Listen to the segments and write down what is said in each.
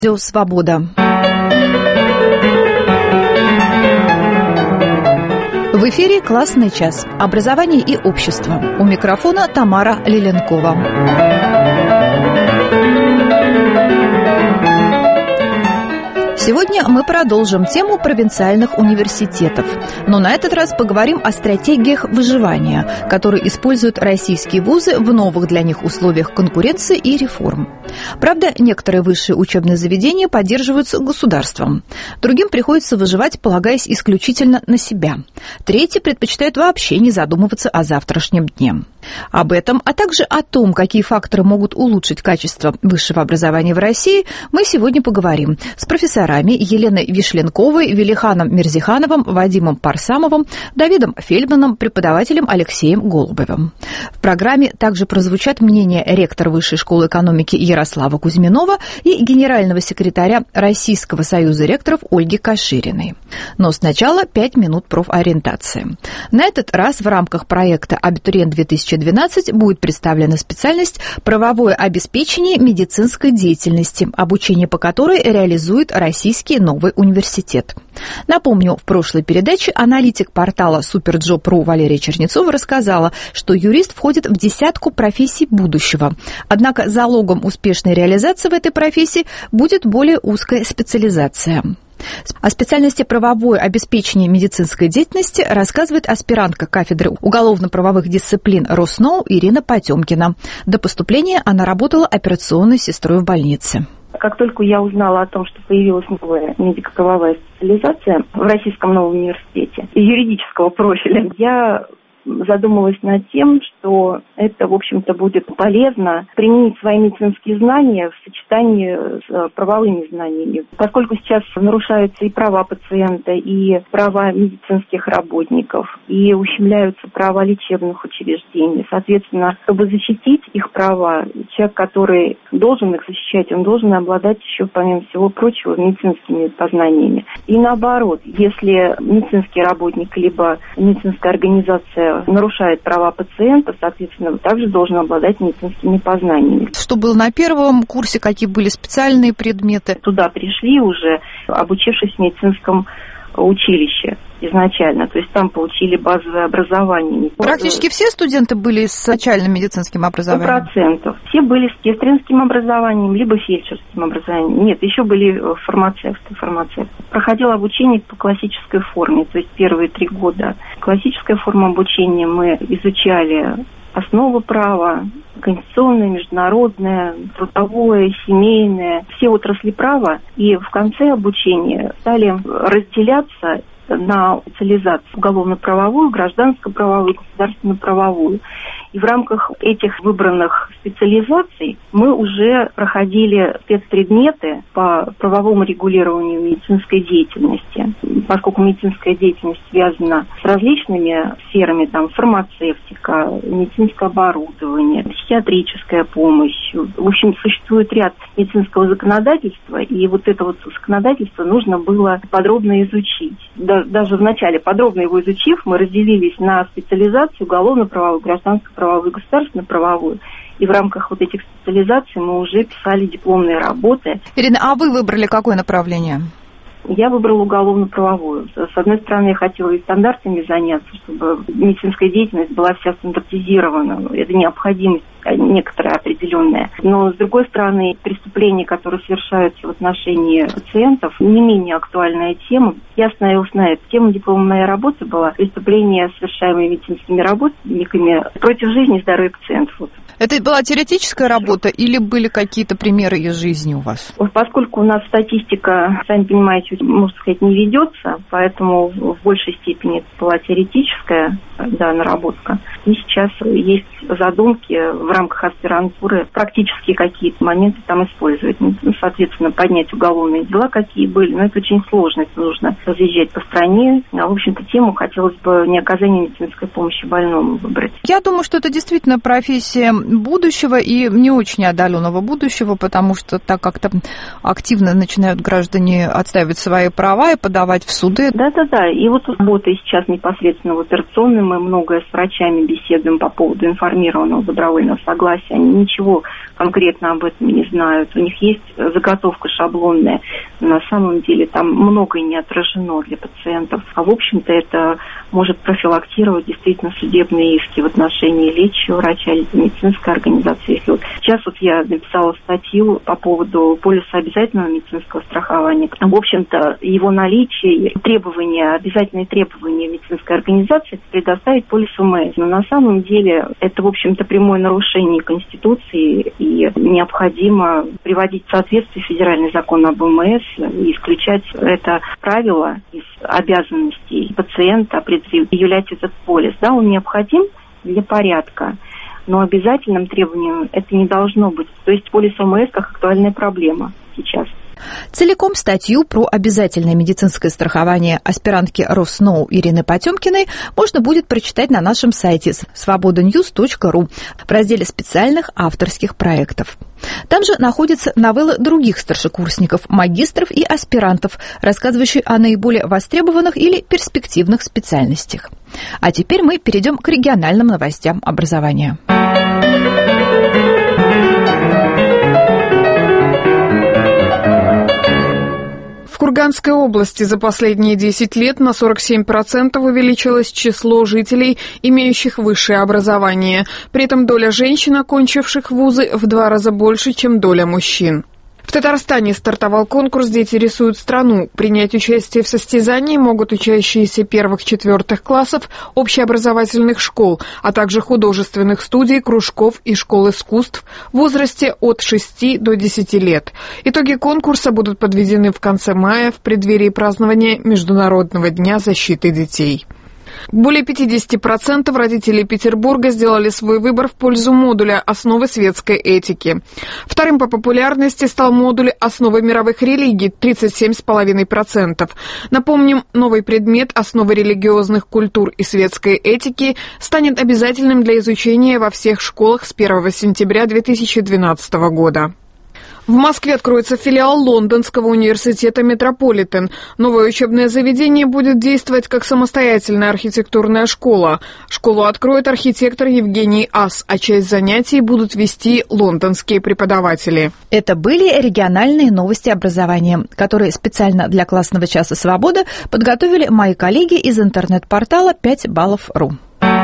Радио «Свобода». В эфире «Классный час». Образование и общество. У микрофона Тамара Лиленкова. Сегодня мы продолжим тему провинциальных университетов. Но на этот раз поговорим о стратегиях выживания, которые используют российские вузы в новых для них условиях конкуренции и реформ. Правда, некоторые высшие учебные заведения поддерживаются государством. Другим приходится выживать, полагаясь исключительно на себя. Третьи предпочитают вообще не задумываться о завтрашнем дне. Об этом, а также о том, какие факторы могут улучшить качество высшего образования в России, мы сегодня поговорим с профессорами Еленой Вишленковой, Велиханом Мирзихановым, Вадимом Парсамовым, Давидом Фельдманом, преподавателем Алексеем Голубевым. В программе также прозвучат мнения ректора Высшей школы экономики Ярослава Кузьминова и генерального секретаря Российского союза ректоров Ольги Кашириной. Но сначала 5 минут профориентации. На этот раз в рамках проекта «Абитуриент-2012» будет представлена специальность «Правовое обеспечение медицинской деятельности», обучение по которой реализует Российский новый университет. Напомню, в прошлой передаче аналитик портала Superjob.ru Валерия Чернецова рассказала, что юрист входит в десятку профессий будущего. Однако залогом успешной реализации в этой профессии будет более узкая специализация. О специальности «Правовое обеспечение медицинской деятельности» рассказывает аспирантка кафедры уголовно-правовых дисциплин РосНОУ Ирина Потемкина. До поступления она работала операционной сестрой в больнице. Как только я узнала о том, что появилась новая медико-правовая специализация в Российском новом университете юридического профиля, я задумалась над тем, что это, в общем-то, будет полезно применить свои медицинские знания в сочетании с правовыми знаниями. Поскольку сейчас нарушаются и права пациента, и права медицинских работников, и ущемляются права лечебных учреждений. Соответственно, чтобы защитить их права, человек, который должен их защищать, он должен обладать еще, помимо всего прочего, медицинскими познаниями. И наоборот, если медицинский работник либо медицинская организация нарушает права пациента, соответственно, также должен обладать медицинскими познаниями. Что было на первом курсе, какие были специальные предметы? Туда пришли уже, обучившись в медицинском училище изначально, то есть там получили базовое образование. Практически все студенты были с начальным медицинским образованием? 100%. Все были с сестринским образованием, либо фельдшерским образованием. Нет, еще были фармацевты. Проходило обучение по классической форме, то есть первые 3 года. Классическая форма обучения мы изучали основы права, конституционное, международное, трудовое, семейное, все отрасли права. И в конце обучения стали разделяться на специализацию уголовно-правовую, гражданско-правовую, государственно-правовую. И в рамках этих выбранных специализаций мы уже проходили спецпредметы по правовому регулированию медицинской деятельности. Поскольку медицинская деятельность связана с различными сферами, там, фармацевтика, медицинское оборудование, психиатрическая помощь. В общем, существует ряд медицинского законодательства, и вот это вот законодательство нужно было подробно изучить. Даже вначале, подробно его изучив, мы разделились на специализацию уголовно-правовую, гражданско-правовую, государственно-правовую. И в рамках вот этих специализаций мы уже писали дипломные работы. Ирина, а вы выбрали какое направление? Я выбрала уголовно-правовую. С одной стороны, я хотела и стандартами заняться, чтобы медицинская деятельность была вся стандартизирована. Это необходимость некоторая определенная. Но, с другой стороны, преступления, которые совершаются в отношении пациентов, не менее актуальная тема. Я остановилась на этой теме. Дипломная моя работа была преступления, совершаемые медицинскими работниками против жизни и здоровья пациентов. Это была теоретическая работа или были какие-то примеры из жизни у вас? Поскольку у нас статистика, сами понимаете, можно сказать, не ведется, поэтому в большей степени это была теоретическая наработка. И сейчас есть задумки в рамках аспирантуры практически какие-то моменты там использовать. Соответственно, поднять уголовные дела, какие были, но это очень сложно, это нужно разъезжать по стране. А, в общем-то, тему хотелось бы не оказание медицинской помощи больному выбрать. Я думаю, что это действительно профессия будущего и не очень отдаленного будущего, потому что так как-то активно начинают граждане отстаивать свои права и подавать в суды. Да. И вот работая сейчас непосредственно в операционной, мы многое с врачами беседуем по поводу информированного добровольного согласия, они ничего конкретно об этом не знают. У них есть заготовка шаблонная, но на самом деле там многое не отражено для пациентов. А в общем-то это может профилактировать действительно судебные иски в отношении лечащего врача или медицинской организации. Если вот сейчас я написала статью по поводу полиса обязательного медицинского страхования. В общем-то, его наличие, обязательные требования медицинской организации предоставить полис ОМС. Но на самом деле это, в общем-то, прямое нарушение Конституции, и необходимо приводить в соответствие федеральный закон об ОМС и исключать это правило из обязанностей пациента предъявлять этот полис. Да, он необходим для порядка, но обязательным требованием это не должно быть. То есть полис ОМС как актуальная проблема сейчас. Целиком статью про обязательное медицинское страхование аспирантки РосНоу Ирины Потемкиной можно будет прочитать на нашем сайте svobodanews.ru в разделе специальных авторских проектов. Там же находятся новеллы других старшекурсников, магистров и аспирантов, рассказывающие о наиболее востребованных или перспективных специальностях. А теперь мы перейдем к региональным новостям образования. В Курганской области за последние 10 лет на 47% увеличилось число жителей, имеющих высшее образование. При этом доля женщин, окончивших вузы, в 2 раза больше, чем доля мужчин. В Татарстане стартовал конкурс «Дети рисуют страну». Принять участие в состязании могут учащиеся 1-4 классов общеобразовательных школ, а также художественных студий, кружков и школ искусств в возрасте от 6 до 10 лет. Итоги конкурса будут подведены в конце мая в преддверии празднования Международного дня защиты детей. Более 50% родителей Петербурга сделали свой выбор в пользу модуля «Основы светской этики». Вторым по популярности стал модуль «Основы мировых религий» 37,5%. Напомним, новый предмет «Основы религиозных культур и светской этики» станет обязательным для изучения во всех школах с 1 сентября 2012 года. В Москве откроется филиал Лондонского университета «Метрополитен». Новое учебное заведение будет действовать как самостоятельная архитектурная школа. Школу откроет архитектор Евгений Ас, а часть занятий будут вести лондонские преподаватели. Это были региональные новости образования, которые специально для классного часа «Свобода» подготовили мои коллеги из интернет-портала 5баллов.ру.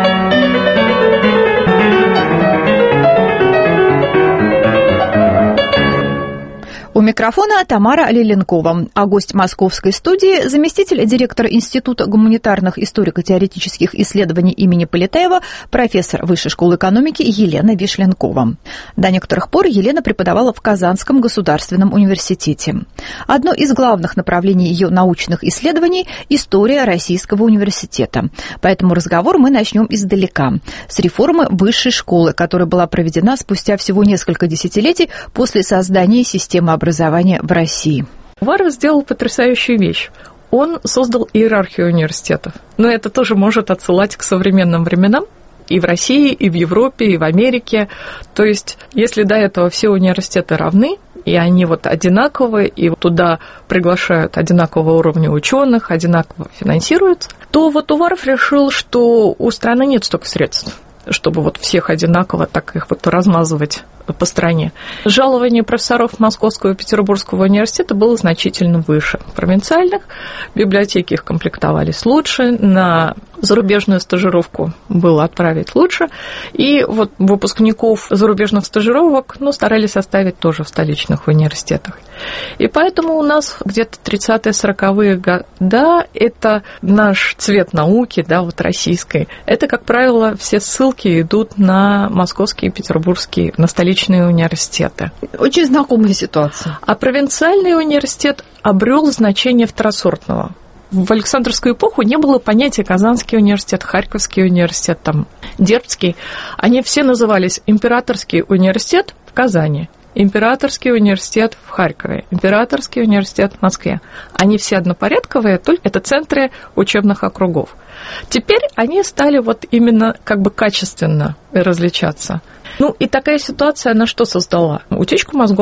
У микрофона Тамара Лиленкова, а гость московской студии – заместитель директора Института гуманитарных историко-теоретических исследований имени Полетаева, профессор Высшей школы экономики Елена Вишленкова. До некоторых пор Елена преподавала в Казанском государственном университете. Одно из главных направлений ее научных исследований – история Российского университета. Поэтому разговор мы начнем издалека, с реформы Высшей школы, которая была проведена спустя всего несколько десятилетий после создания системы образования в России. Уваров сделал потрясающую вещь. Он создал иерархию университетов. Но это тоже может отсылать к современным временам и в России, и в Европе, и в Америке. То есть, если до этого все университеты равны, и они одинаковые, и туда приглашают одинакового уровня ученых, одинаково финансируются, то Уваров решил, что у страны нет столько средств, чтобы всех одинаково так их размазывать по стране. Жалование профессоров Московского и Петербургского университета было значительно выше провинциальных. Библиотеки их комплектовались лучше, на зарубежную стажировку было отправить лучше. И выпускников зарубежных стажировок старались оставить тоже в столичных университетах. И поэтому у нас где-то 30-40-е годы это наш цвет науки, российской. Это, как правило, все ссылки идут на московские и петербургские, на столичные университеты. Очень знакомая ситуация. А провинциальный университет обрел значение второсортного. В Александровскую эпоху не было понятия Казанский университет, Харьковский университет, Дербцкий. Они все назывались Императорский университет в Казани, Императорский университет в Харькове, Императорский университет в Москве. Они все однопорядковые, только это центры учебных округов. Теперь они стали именно качественно различаться. И такая ситуация, она что создала? Утечку мозгов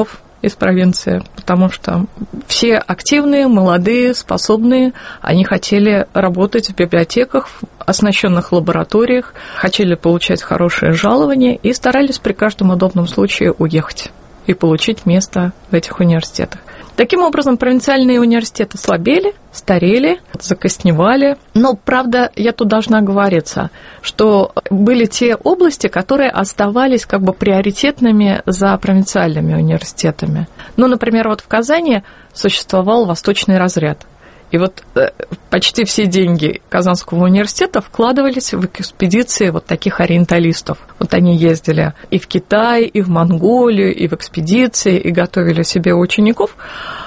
из провинции, потому что все активные, молодые, способные, они хотели работать в библиотеках, в оснащенных лабораториях, хотели получать хорошее жалование и старались при каждом удобном случае уехать и получить место в этих университетах. Таким образом, провинциальные университеты слабели, старели, закосневали. Но, правда, я тут должна оговориться, что были те области, которые оставались как бы приоритетными за провинциальными университетами. Ну, например, вот в Казани существовал восточный разряд. И вот почти все деньги Казанского университета вкладывались в экспедиции вот таких ориенталистов. Вот они ездили и в Китай, и в Монголию, и в экспедиции, и готовили себе учеников.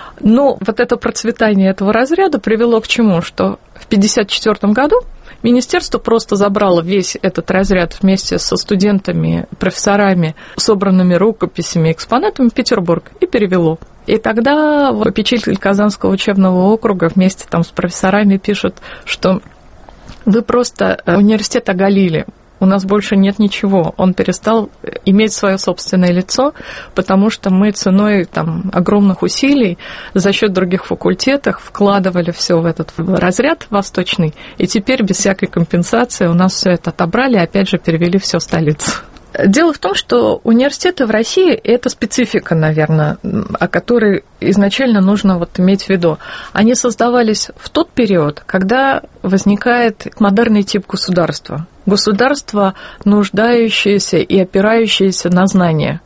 Но вот это процветание этого разряда привело к чему? Что в 1954 году министерство просто забрало весь этот разряд вместе со студентами, профессорами, собранными рукописями, экспонатами в Петербург и перевело. И тогда попечитель Казанского учебного округа вместе там с профессорами пишет, что вы просто университет оголили, у нас больше нет ничего. Он перестал иметь свое собственное лицо, потому что мы ценой там огромных усилий за счет других факультетов вкладывали все в этот разряд восточный, и теперь без всякой компенсации у нас все это отобрали и опять же перевели все в столицу. Дело в том, что университеты в России – это специфика, наверное, о которой изначально нужно вот иметь в виду. Они создавались в тот период, когда возникает модерный тип государства. Государство, нуждающееся и опирающееся на знания.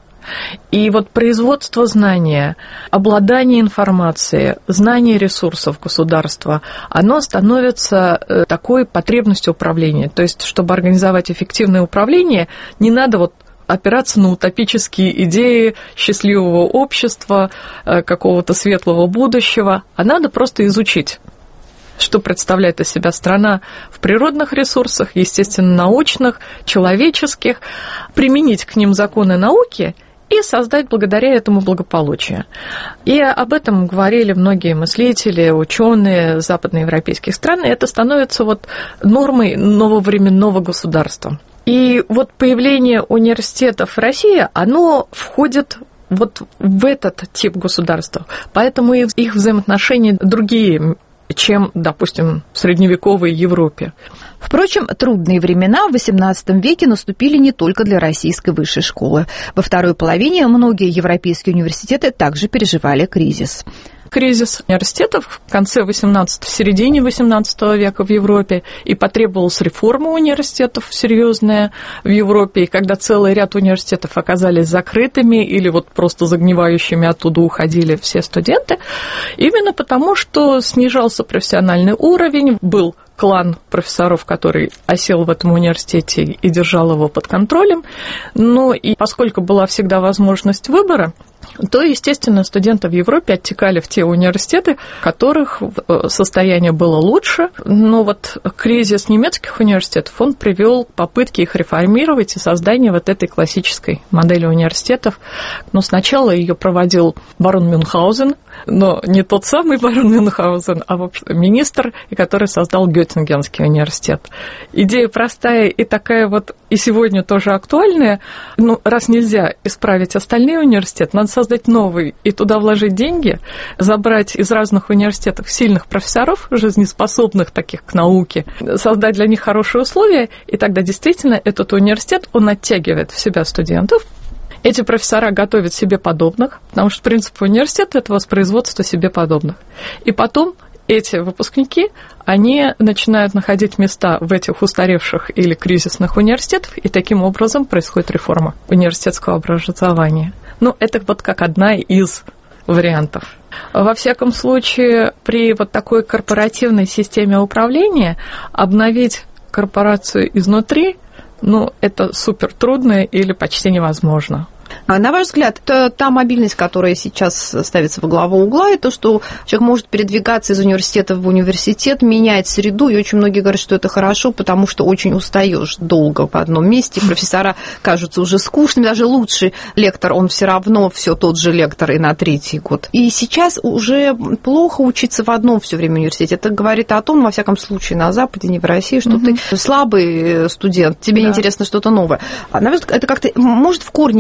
И вот производство знания, обладание информацией, знание ресурсов государства, оно становится такой потребностью управления. То есть, чтобы организовать эффективное управление, не надо вот опираться на утопические идеи счастливого общества, какого-то светлого будущего, а надо просто изучить, что представляет из себя страна в природных ресурсах, естественно, научных, человеческих, применить к ним законы науки и создать благодаря этому благополучие. И об этом говорили многие мыслители, ученые западноевропейских стран, и это становится вот нормой нововременного государства. И вот появление университетов в России, оно входит вот в этот тип государства, поэтому их взаимоотношения другие, чем, допустим, в средневековой Европе. Впрочем, трудные времена в XVIII веке наступили не только для российской высшей школы. Во второй половине многие европейские университеты также переживали кризис. Кризис университетов в конце XVIII, в середине XVIII века в Европе, и потребовалась реформа университетов серьезная в Европе, и когда целый ряд университетов оказались закрытыми или вот просто загнивающими, оттуда уходили все студенты, именно потому, что снижался профессиональный уровень, был клан профессоров, который осел в этом университете и держал его под контролем. Ну и поскольку была всегда возможность выбора, то, естественно, студенты в Европе оттекали в те университеты, в которых состояние было лучше. Но вот кризис немецких университетов, он привел к попытке их реформировать и создание вот этой классической модели университетов. Но сначала ее проводил барон Мюнхгаузен, но не тот самый барон Мюнхгаузен, а министр, который создал Геттингенский университет. Идея простая и такая вот и сегодня тоже актуальная. Ну, раз нельзя исправить остальные университеты, надо создать новый и туда вложить деньги, забрать из разных университетов сильных профессоров, жизнеспособных таких к науке, создать для них хорошие условия, и тогда действительно этот университет, он оттягивает в себя студентов. Эти профессора готовят себе подобных, потому что принцип университета – это воспроизводство себе подобных. И потом эти выпускники, они начинают находить места в этих устаревших или кризисных университетах, и таким образом происходит реформа университетского образования. Ну, это вот как одна из вариантов. Во всяком случае, при вот такой корпоративной системе управления обновить корпорацию изнутри, ну, это супер трудно или почти невозможно. На ваш взгляд, это та мобильность, которая сейчас ставится во главу угла, и то, что человек может передвигаться из университета в университет, менять среду, и очень многие говорят, что это хорошо, потому что очень устаешь долго в одном месте, профессора кажутся уже скучными, даже лучший лектор, он все равно все тот же лектор и на третий год. И сейчас уже плохо учиться в одном все время университете. Это говорит о том, во всяком случае, на Западе, не в России, что ты слабый студент, тебе неинтересно что-то новое. А на ваш взгляд, это как-то может в корне изменить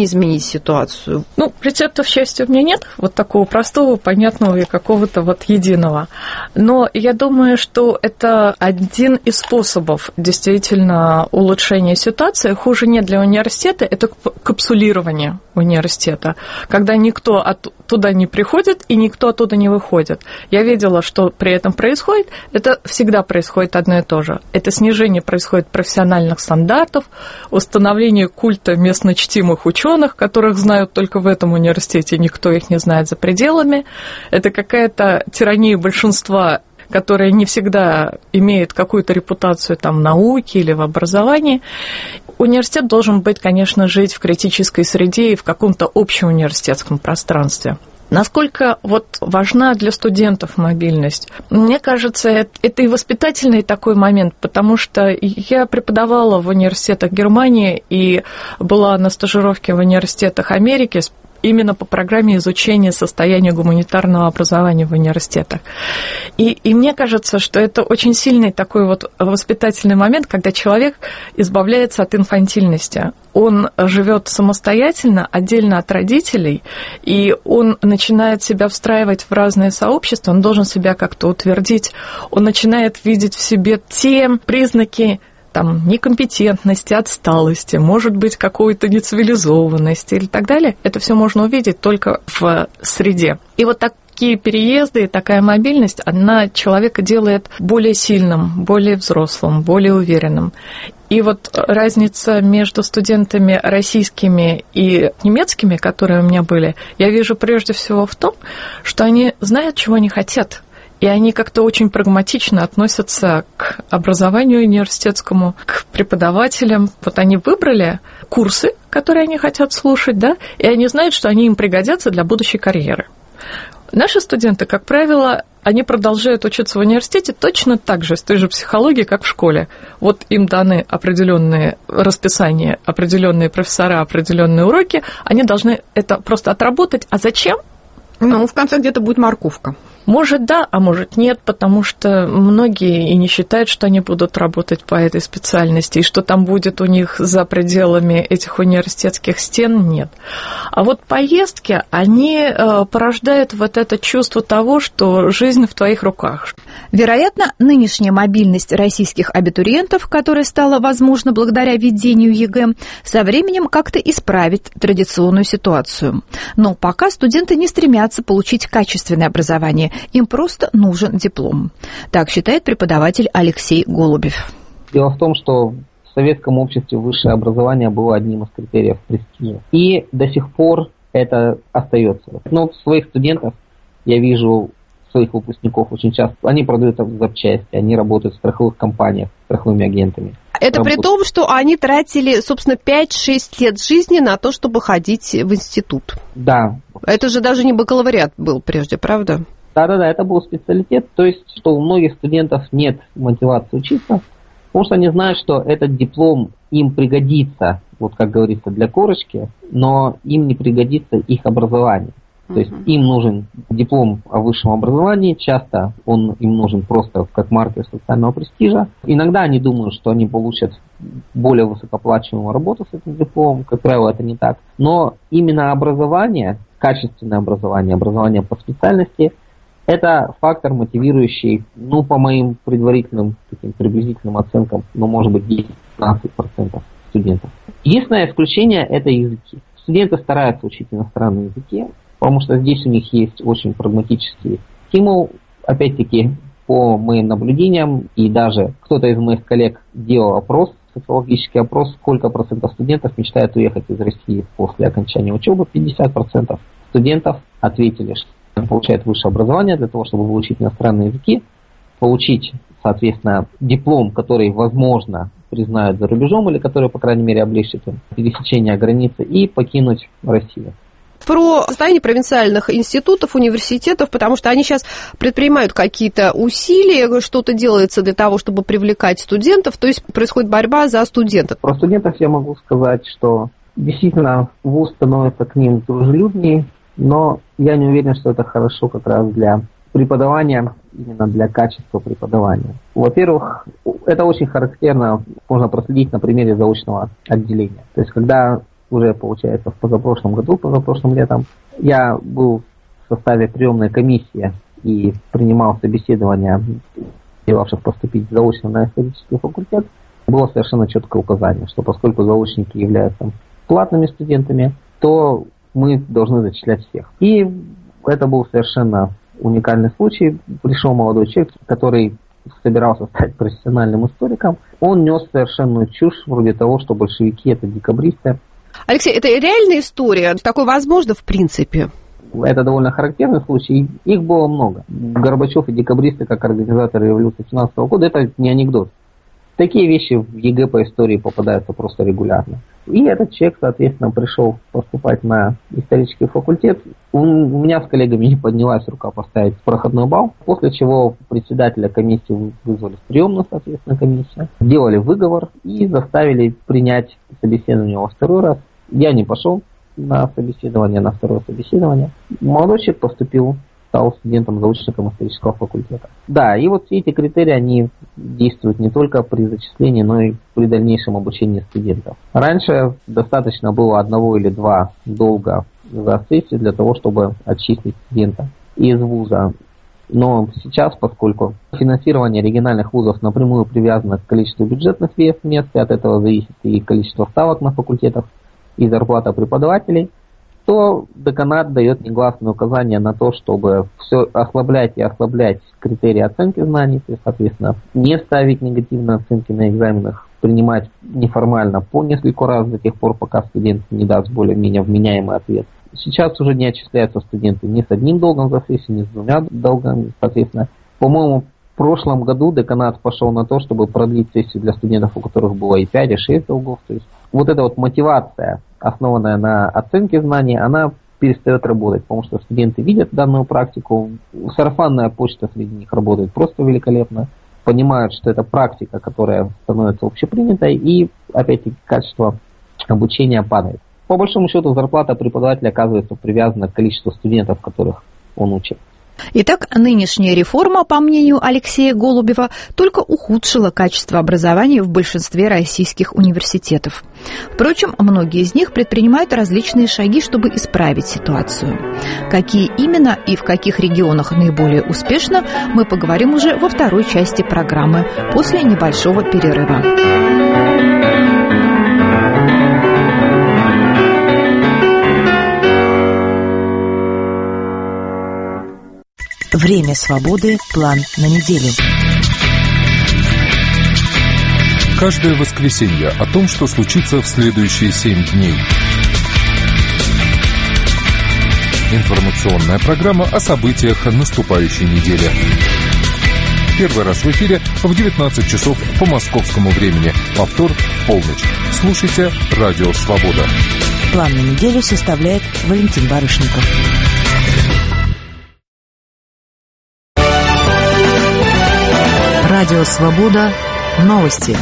изменить ситуацию? Рецепта, к счастью, у меня нет, вот такого простого, понятного и какого-то вот единого. Но я думаю, что это один из способов действительно улучшения ситуации. Хуже нет для университета, это капсулирование университета, когда никто туда не приходит и никто оттуда не выходит. Я видела, что при этом происходит. Это всегда происходит одно и то же. Это снижение происходит профессиональных стандартов, установление культа местно чтимых ученых, которых знают только в этом университете, никто их не знает за пределами. Это какая-то тирания большинства, которая не всегда имеет какую-то репутацию там, в науке или в образовании. Университет должен быть, конечно, жить в критической среде и в каком-то общеуниверситетском пространстве. Насколько важна для студентов мобильность? Мне кажется, это и воспитательный такой момент, потому что я преподавала в университетах Германии и была на стажировке в университетах Америки именно по программе изучения состояния гуманитарного образования в университетах. И мне кажется, что это очень сильный такой воспитательный момент, когда человек избавляется от инфантильности. Он живет самостоятельно, отдельно от родителей, и он начинает себя встраивать в разные сообщества, он должен себя как-то утвердить, он начинает видеть в себе те признаки некомпетентности, отсталости, может быть, какой-то нецивилизованности или так далее. Это все можно увидеть только в среде. И такие переезды и такая мобильность, она человека делает более сильным, более взрослым, более уверенным. И разница между студентами российскими и немецкими, которые у меня были, я вижу прежде всего в том, что они знают, чего они хотят. И они как-то очень прагматично относятся к образованию университетскому, к преподавателям. Они выбрали курсы, которые они хотят слушать, и они знают, что они им пригодятся для будущей карьеры. Наши студенты, как правило, они продолжают учиться в университете точно так же, с той же психологией, как в школе. Им даны определенные расписания, определенные профессора, определенные уроки, они должны это просто отработать. А зачем? В конце где-то будет морковка. Может, да, а может, нет, потому что многие и не считают, что они будут работать по этой специальности, и что там будет у них за пределами этих университетских стен, нет. А поездки, они порождают это чувство того, что жизнь в твоих руках. Вероятно, нынешняя мобильность российских абитуриентов, которая стала возможна благодаря введению ЕГЭ, со временем как-то исправит традиционную ситуацию. Но пока студенты не стремятся получить качественное образование, им просто нужен диплом. Так считает преподаватель Алексей Голубев. Дело в том, что в советском обществе высшее образование было одним из критериев престижа. И до сих пор это остается. Но своих студентов я вижу, своих выпускников очень часто, они продают запчасти, они работают в страховых компаниях, страховыми агентами. Это при том, что они тратили, собственно, 5-6 лет жизни на то, чтобы ходить в институт. Да. Это же даже не бакалавриат был прежде, правда? Да, это был специалитет, то есть, что у многих студентов нет мотивации учиться, потому что они знают, что этот диплом им пригодится, как говорится, для корочки, но им не пригодится их образование. То есть им нужен диплом о высшем образовании, часто он им нужен просто как маркер социального престижа. Иногда они думают, что они получат более высокооплачиваемую работу с этим дипломом, как правило, это не так. Но именно образование, качественное образование по специальности, это фактор, мотивирующий, по моим предварительным, таким приблизительным оценкам, может быть, 10-15% студентов. Единственное исключение – это языки. Студенты стараются учить иностранные языки, потому что здесь у них есть очень прагматический стимул. Опять-таки, по моим наблюдениям, и даже кто-то из моих коллег делал социологический опрос, сколько процентов студентов мечтают уехать из России после окончания учебы. 50% студентов ответили, что получают высшее образование для того, чтобы выучить иностранные языки, получить, соответственно, диплом, который, возможно, признают за рубежом, или который, по крайней мере, облегчит им пересечение границы, и покинуть Россию. Про состояние провинциальных институтов, университетов, потому что они сейчас предпринимают какие-то усилия, что-то делается для того, чтобы привлекать студентов, то есть происходит борьба за студентов. Про студентов я могу сказать, что действительно вуз становится к ним дружелюбнее, но я не уверен, что это хорошо как раз для преподавания, именно для качества преподавания. Во-первых, это очень характерно, можно проследить на примере заочного отделения. То есть, когда уже, получается, в позапрошлым летом, я был в составе приемной комиссии и принимал собеседования, желавших поступить заочно на исторический факультет. Было совершенно четкое указание, что поскольку заочники являются платными студентами, то мы должны зачислять всех. И это был совершенно уникальный случай. Пришел молодой человек, который собирался стать профессиональным историком. Он нес совершенную чушь вроде того, что большевики – это декабристы. Алексей, это реальная история? Такое возможно в принципе? Это довольно характерный случай. Их было много. Горбачев и декабристы, как организаторы революции 17 года, это не анекдот. Такие вещи в ЕГЭ по истории попадаются просто регулярно. И этот человек, соответственно, пришел поступать на исторический факультет. У меня с коллегами не поднялась рука поставить проходной балл, после чего председателя комиссии вызвали в приемную, соответственно, комиссию, сделали выговор и заставили принять собеседование во второй раз. Я не пошел на второе собеседование. Молодой человек поступил, стал студентом-заочником исторического факультета. Да, и вот все эти критерии, они действуют не только при зачислении, но и при дальнейшем обучении студентов. Раньше достаточно было 1 или 2 долга за сессию для того, чтобы отчислить студента из вуза. Но сейчас, поскольку финансирование региональных вузов напрямую привязано к количеству бюджетных мест, и от этого зависит и количество ставок на факультетах, и зарплата преподавателей, то деканат дает негласное указание на то, чтобы все ослаблять критерии оценки знаний, то есть, соответственно, не ставить негативные оценки на экзаменах, принимать неформально по несколько раз до тех пор, пока студент не даст более-менее вменяемый ответ. Сейчас уже не отчисляются студенты ни с 1 долгом за сессию, ни с 2 долгами, соответственно. По-моему, в прошлом году деканат пошел на то, чтобы продлить сессию для студентов, у которых было и 5, и 6 долгов. То есть вот эта вот мотивация, основанная на оценке знаний, она перестает работать, потому что студенты видят данную практику, сарафанная почта среди них работает просто великолепно, понимают, что это практика, которая становится общепринятой, и опять-таки качество обучения падает. По большому счету зарплата преподавателя оказывается привязана к количеству студентов, которых он учит. Итак, нынешняя реформа, по мнению Алексея Голубева, только ухудшила качество образования в большинстве российских университетов. Впрочем, многие из них предпринимают различные шаги, чтобы исправить ситуацию. Какие именно и в каких регионах наиболее успешно, мы поговорим уже во второй части программы после небольшого перерыва. Время свободы. План на неделю. Каждое воскресенье о том, что случится в следующие 7 дней. Информационная программа о событиях наступающей недели. Первый раз в эфире в 19 часов по московскому времени. Повтор в полночь. Слушайте «Радио Свобода». План на неделю составляет Валентин Барышников. Радио «Свобода». Новости.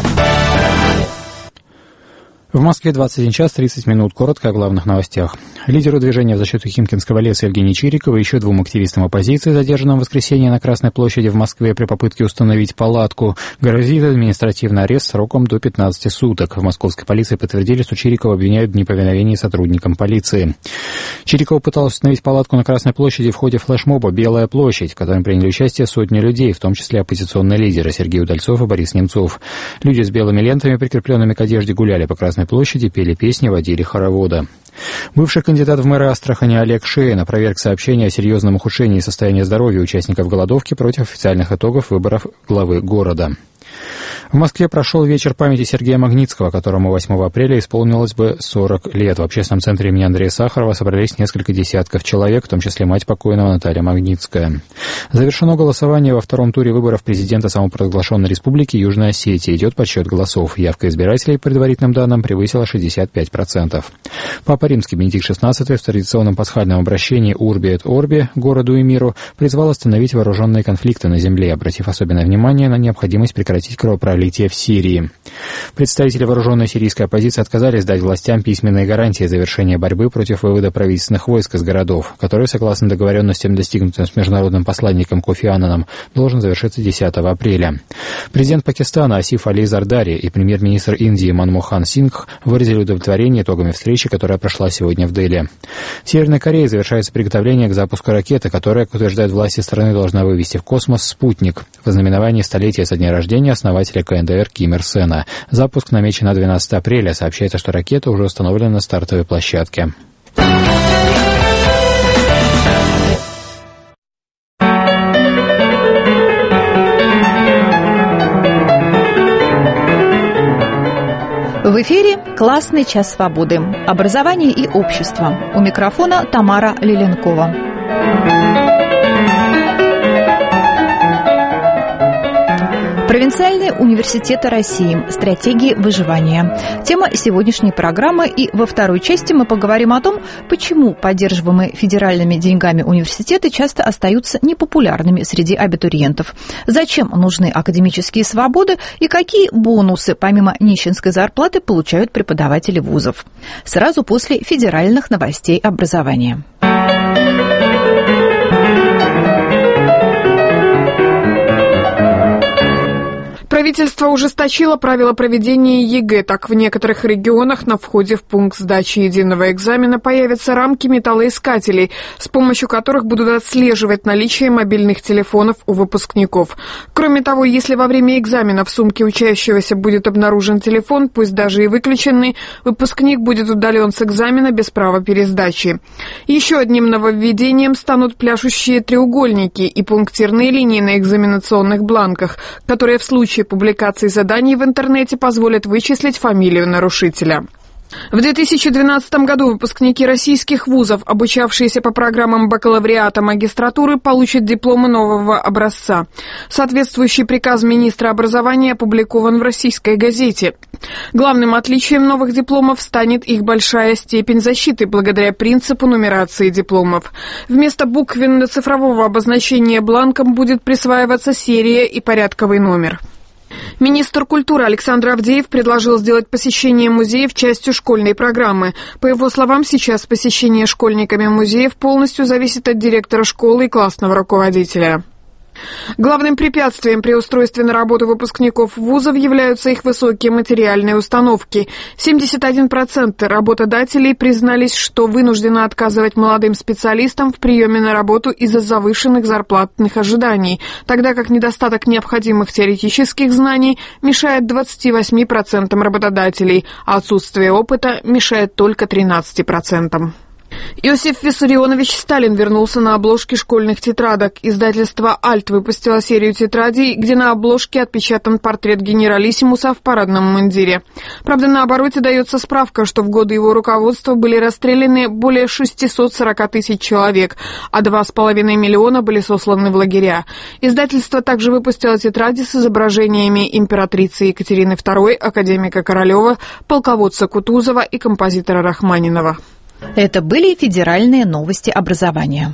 В Москве 21 час 30 минут. Коротко о главных новостях. Лидеру движения в защиту Химкинского леса Евгению Чирикову и еще 2 активистам оппозиции, задержанным в воскресенье на Красной площади в Москве при попытке установить палатку, грозит административный арест сроком до 15 суток. В московской полиции подтвердили, что Чирикова обвиняют в неповиновении сотрудникам полиции. Чирикова пыталась установить палатку на Красной площади в ходе флешмоба «Белая площадь», в котором приняли участие сотни людей, в том числе оппозиционные лидеры Сергей Удальцов и Борис Немцов. Люди с белыми лентами, прикрепленными к одежде, гуляли по Красной площади, пели песни, водили хороводы. Бывший кандидат в мэры Астрахани Олег Шейн опроверг сообщение о серьезном ухудшении состояния здоровья участников голодовки против официальных итогов выборов главы города. В Москве прошел вечер памяти Сергея Магнитского, которому 8 апреля исполнилось бы 40 лет. В общественном центре имени Андрея Сахарова собрались несколько десятков человек, в том числе мать покойного Наталья Магнитская. Завершено голосование во втором туре выборов президента самопровозглашенной республики Южной Осетии. Идет подсчет голосов. Явка избирателей, по предварительным данным, превысила 65%. Папа Римский Бенедикт XVI в традиционном пасхальном обращении «Урби эт Орби» городу и миру призвал остановить вооруженные конфликты на земле, обратив особенное внимание на необходимость прекратить предотвратить кровопролитие в Сирии. Представители вооруженной сирийской оппозиции отказались дать властям письменные гарантии завершения борьбы против вывода правительственных войск из городов, который, согласно договоренностям, достигнутым с международным посланником Кофи Аннаном, должен завершиться 10 апреля. Президент Пакистана Асиф Али Зардари и премьер-министр Индии Манмохан Сингх выразили удовлетворение итогами встречи, которая прошла сегодня в Дели. В Северной Корее завершается приготовление к запуску ракеты, которая, как утверждают власти страны, должна вывести в космос спутник в ознаменовании столетия со дня рождения основателя КНДР Ким Ир Сена. Запуск намечен на 12 апреля. Сообщается, что ракета уже установлена на стартовой площадке. В эфире «Классный час свободы». Образование и общество. У микрофона Тамара Лиленкова. Провинциальные университеты России. Стратегии выживания. Тема сегодняшней программы. И во второй части мы поговорим о том, почему поддерживаемые федеральными деньгами университеты часто остаются непопулярными среди абитуриентов. Зачем нужны академические свободы и какие бонусы, помимо нищенской зарплаты, получают преподаватели вузов. Сразу после федеральных новостей образования. Правительство ужесточило правила проведения ЕГЭ. Так, в некоторых регионах на входе в пункт сдачи единого экзамена появятся рамки металлоискателей, с помощью которых будут отслеживать наличие мобильных телефонов у выпускников. Кроме того, если во время экзамена в сумке учащегося будет обнаружен телефон, пусть даже и выключенный, выпускник будет удален с экзамена без права пересдачи. Еще одним нововведением станут пляшущие треугольники и пунктирные линии на экзаменационных бланках, которые в случае публикации заданий в интернете позволят вычислить фамилию нарушителя. В 2012 году выпускники российских вузов, обучавшиеся по программам бакалавриата, магистратуры, получат дипломы нового образца. Соответствующий приказ министра образования опубликован в «Российской газете». Главным отличием новых дипломов станет их большая степень защиты благодаря принципу нумерации дипломов. Вместо буквенно-цифрового обозначения бланком будет присваиваться серия и порядковый номер. Министр культуры Александр Авдеев предложил сделать посещение музеев частью школьной программы. По его словам, сейчас посещение школьниками музеев полностью зависит от директора школы и классного руководителя. Главным препятствием при устройстве на работу выпускников вузов являются их высокие материальные установки. 71% работодателей признались, что вынуждены отказывать молодым специалистам в приеме на работу из-за завышенных зарплатных ожиданий, тогда как недостаток необходимых теоретических знаний мешает 28% работодателей, а отсутствие опыта мешает только 13%. Иосиф Виссарионович Сталин вернулся на обложке школьных тетрадок. Издательство «Альт» выпустило серию тетрадей, где на обложке отпечатан портрет генералиссимуса в парадном мундире. Правда, на обороте дается справка, что в годы его руководства были расстреляны более 640 тысяч человек, а 2,5 миллиона были сосланы в лагеря. Издательство также выпустило тетради с изображениями императрицы Екатерины II, академика Королева, полководца Кутузова и композитора Рахманинова. Это были федеральные новости образования.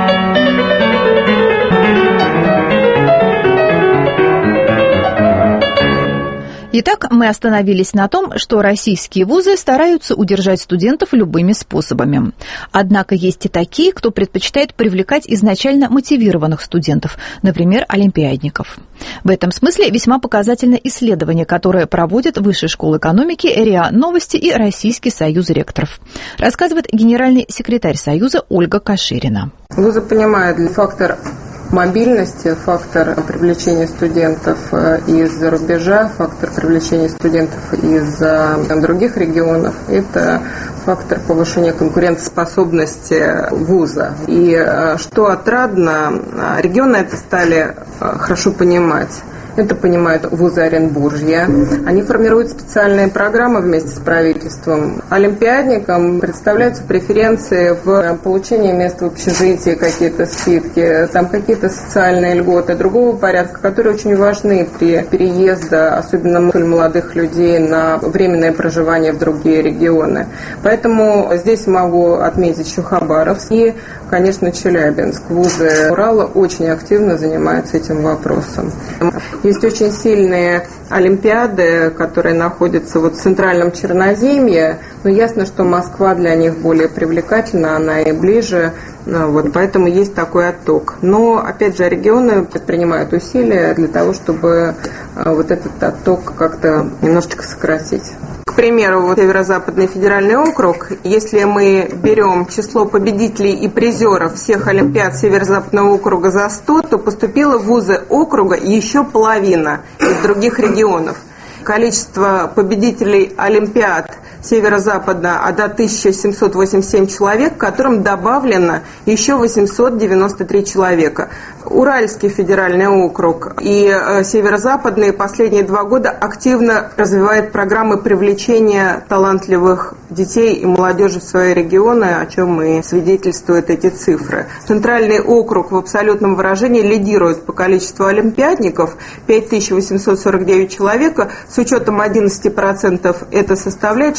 Итак, мы остановились на том, что российские вузы стараются удержать студентов любыми способами. Однако есть и такие, кто предпочитает привлекать изначально мотивированных студентов, например, олимпиадников. В этом смысле весьма показательно исследование, которое проводят Высшая школа экономики, РИА Новости и Российский союз ректоров. Рассказывает генеральный секретарь Союза Ольга Каширина. Вузы понимают фактор мобильности, фактор привлечения студентов из-за рубежа, фактор привлечения студентов из других регионов. Это фактор повышения конкурентоспособности вуза. И что отрадно, регионы это стали хорошо понимать. Это понимают вузы Оренбуржья. Они формируют специальные программы вместе с правительством. Олимпиадникам представляются преференции в получении мест в общежитии, какие-то скидки, там какие-то социальные льготы другого порядка, которые очень важны при переезде, особенно молодых людей, на временное проживание в другие регионы. Поэтому здесь могу отметить еще Хабаровск. И конечно, Челябинск. Вузы Урала очень активно занимаются этим вопросом. Есть очень сильные олимпиады, которые находятся в центральном Черноземье, но ясно, что Москва для них более привлекательна, она и ближе, поэтому есть такой отток. Но, опять же, регионы предпринимают усилия для того, чтобы этот отток как-то немножечко сократить. К примеру, Северо-Западный федеральный округ, если мы берем число победителей и призеров всех олимпиад Северо-Западного округа за 100, то поступило в вузы округа еще половина из других регионов. Количество победителей олимпиад Северо-Запада 1787 человек, которым добавлено еще 893 человека. Уральский федеральный округ и Северо-Западный последние 2 года активно развивает программы привлечения талантливых детей и молодежи в свои регионы, о чем и свидетельствуют эти цифры. Центральный округ в абсолютном выражении лидирует по количеству олимпиадников, 5849 человека, с учетом 11% это составляет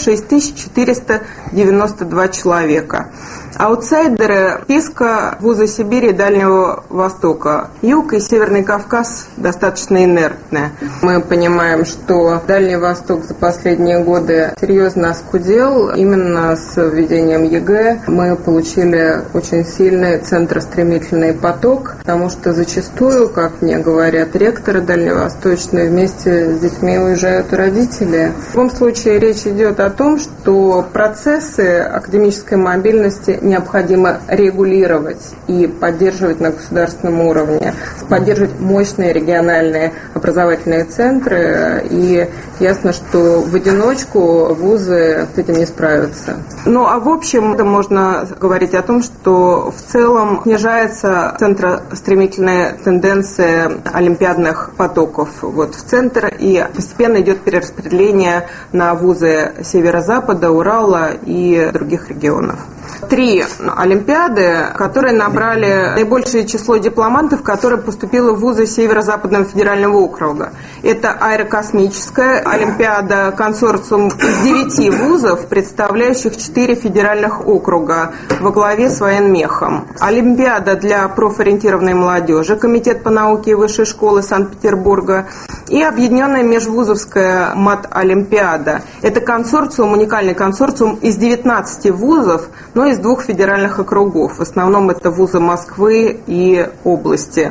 6492 человека. Аутсайдеры списка вузы Сибири и Дальнего Востока. Юг и Северный Кавказ достаточно инертны. Мы понимаем, что Дальний Восток за последние годы серьезно оскудел. Именно с введением ЕГЭ мы получили очень сильный центростремительный поток, потому что зачастую, как мне говорят ректоры дальневосточные, вместе с детьми уезжают родители. В любом случае речь идет о том, что процессы академической мобильности необходимо регулировать и поддерживать на государственном уровне, поддерживать мощные региональные образовательные центры, и ясно, что в одиночку вузы с этим не справятся. А в общем, можно говорить о том, что в целом снижается центростремительная тенденция олимпиадных потоков в центр, и постепенно идет перераспределение на вузы Северо-Запада, Урала и других регионов. 3 олимпиады, которые набрали наибольшее число дипломантов, которые поступило в вузы Северо-Западного федерального округа. Это аэрокосмическая олимпиада, консорциум из 9 вузов, представляющих 4 федеральных округа во главе с военмехом. Олимпиада для профориентированной молодежи, Комитет по науке и высшей школы Санкт-Петербурга и объединенная межвузовская мат-олимпиада. Это консорциум, уникальный консорциум из 19 вузов, но из 2 федеральных округов. В основном это вузы Москвы и области.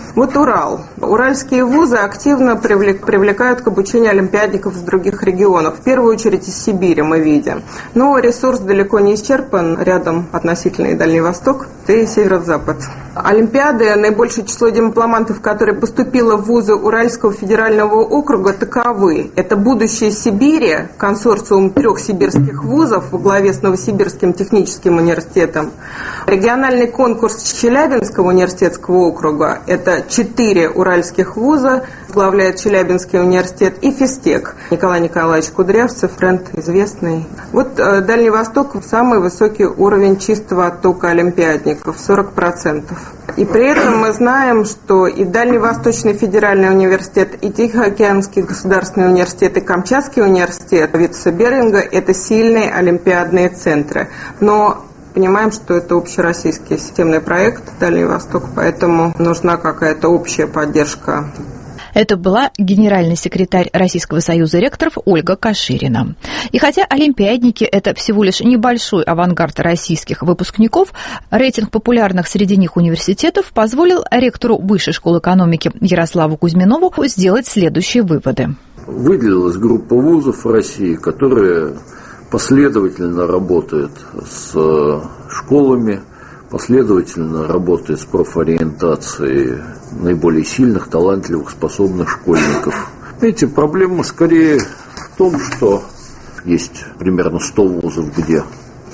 Урал. Уральские вузы активно привлекают к обучению олимпиадников из других регионов. В первую очередь из Сибири мы видим. Но ресурс далеко не исчерпан. Рядом относительно и Дальний Восток, и Северо-Запад. Олимпиады, наибольшее число дипломантов, которые поступило в вузы Уральского федерального округа, таковы. Это «Будущее Сибири», консорциум 3 сибирских вузов во главе с Новосибирским техническим университетом. Региональный конкурс Челябинского университетского округа. Это 4 уральских вуза, возглавляет Челябинский университет, и физтех. Николай Николаевич Кудрявцев, бренд известный. Дальний Восток – самый высокий уровень чистого оттока олимпиадников – 40%. И при этом мы знаем, что и Дальневосточный федеральный университет, и Тихоокеанский государственный университет, и Камчатский университет Витца Беринга – это сильные олимпиадные центры. Но понимаем, что это общероссийский системный проект Дальний Восток, поэтому нужна какая-то общая поддержка. Это была генеральный секретарь Российского союза ректоров Ольга Каширина. И хотя олимпиадники – это всего лишь небольшой авангард российских выпускников, рейтинг популярных среди них университетов позволил ректору Высшей школы экономики Ярославу Кузьминову сделать следующие выводы. Выделилась группа вузов в России, которые последовательно работают с школами, последовательно работает с профориентацией наиболее сильных, талантливых, способных школьников. Эти проблемы скорее в том, что есть примерно 100 вузов, где